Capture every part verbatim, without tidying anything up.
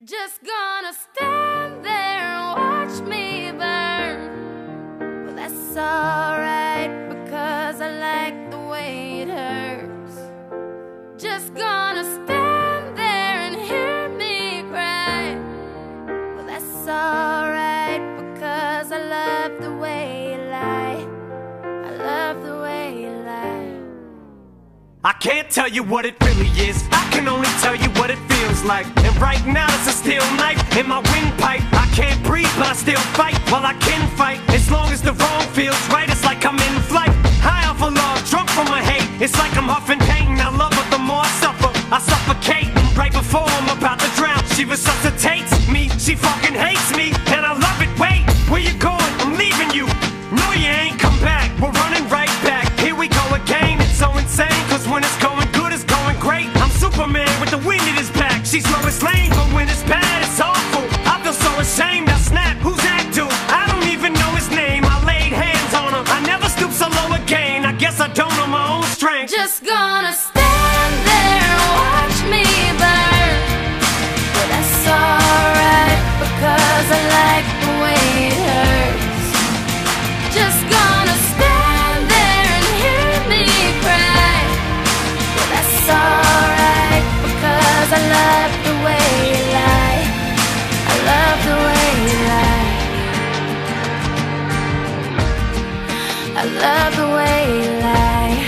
Just gonna stand there and watch me burn. Well, that's alright, because I like the way it hurts. Just gonna stand there and hear me cry. Well, that's alright, because I love the way you lie. I love the way you lie. I can't tell you what it really is, I can only tell you what it feels like. And right now it's a steel knife in my windpipe. I can't breathe but I still fight, well I can fight. As long as the wrong feels right, it's like I'm in flight. High off of love, drunk from my hate. It's like I'm huffing pain, I love her the more I suffer. I suffocate, right before I'm about to drown. She resuscitates me, she fucking hates me, and I love it. Wait, where you going? I'm leaving you. No you ain't, come back, we're running right back. Here we go again, it's so insane. Cause when it's going good, it's going great. I'm Superman with the wind in his back. She's Lois Lane, but when it's bad, it's awful. I feel so ashamed, I snap, who's that dude? I don't even know his name, I laid hands on him. I never stoop so low again, I guess I don't know my own strength. Just gonna stand there and watch me burn. But that's alright, because I like the way it hurts. Just gonna stand there and hear me cry. But that's alright, because I love the way you lie. I love the way you lie. I love the way you lie.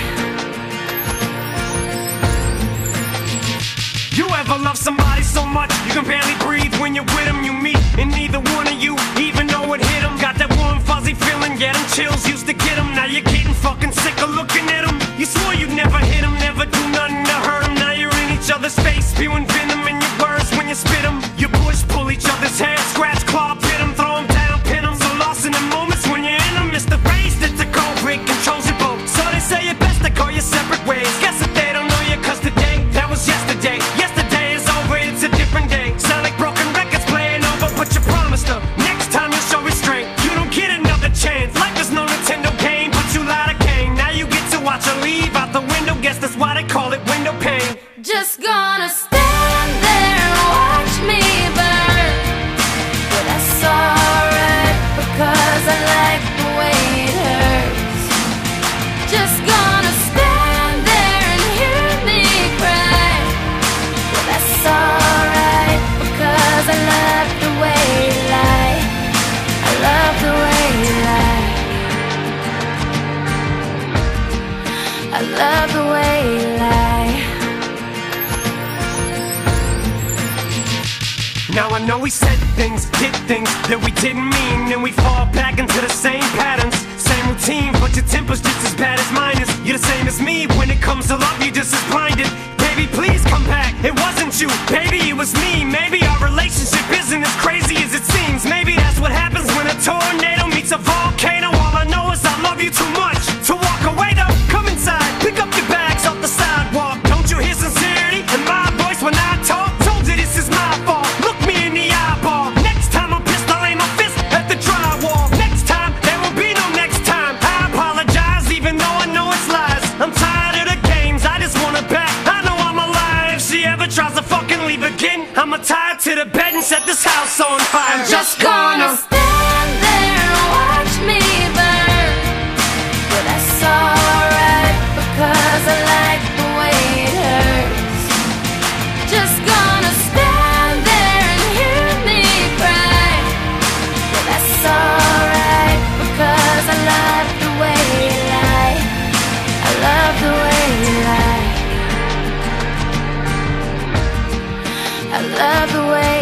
You ever love somebody so much you can barely breathe when you're with them? You meet and neither one of you even know it hit them. Got that warm fuzzy feeling, yeah, them chills used to get them. Now you're getting fucking sick of looking at them. You swore you'd never hit them, never do nothing to hurt them. Now you're in each other's face, spewing venom in your words when you spit them. You push, pull each other's hair, scratch, claw, pit them, throw them down, pin them. So lost in the moments when you're in them. It's the phrase that the culprit controls your boat. So they say it best to go your separate ways. Guess that they don't know you, cause today, that was yesterday. Yesterday is over, it's a different day. Sound like broken records playing over, but you promised her next time you'll show restraint. You don't get another chance. Life is no Nintendo game, but you lied again. Now you get to watch her leave out the window. Guess that's why they call it window pane. Just gonna stand there and watch me burn. But that's alright, because I like the way it hurts. Just gonna stand there and hear me cry. But that's alright, because I love the way you lie. I love the way you lie. I love the way you lie. Now I know we said things, did things that we didn't mean, and we fall back into the same patterns, same routine, but your temper's just as bad as mine is. You're the same as me, when it comes to love you're just as blinded. Baby, please come back, it wasn't you, baby, it was me. Maybe our relationship isn't as crazy as it seems. Maybe that's what happens when a tornado meets a volcano. All I know is I love you too much to walk away though. Come inside, pick up your bags off the sidewalk. Don't you hear sincerity in my voice when I talk? Told you this is my fault, look me in the eyeball. Next time I'm pissed, I'll aim my fist at the drywall. Next time, there will be no next time. I apologize even though I know it's lies. I'm tired of the games, I just want her back. I know I'm alive, if she ever tries to fucking leave again, I'ma tie her to the bed and set this house on fire. I'm just gonna stand there and watch me burn. But that's alright, because I like the way it hurts. Just gonna stand there and hear me cry. But that's alright, because I love the way you lie. I love the way you lie. I love the way